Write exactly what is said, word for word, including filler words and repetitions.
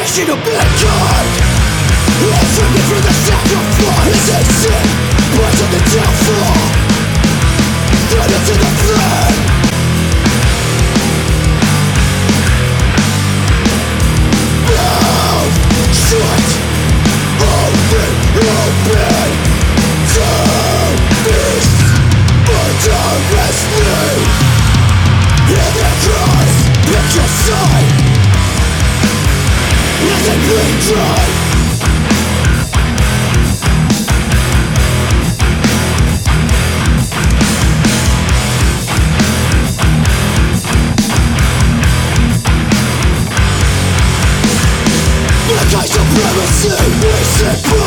vision of mankind. All from me for the sacrifice. As I sin, part of the downfall, thrown into the flame. Mouth shut, open, open. Two beasts murderous me. Hear their cries, pick your side. Let it bleed dry. Anti-supremacy, we seek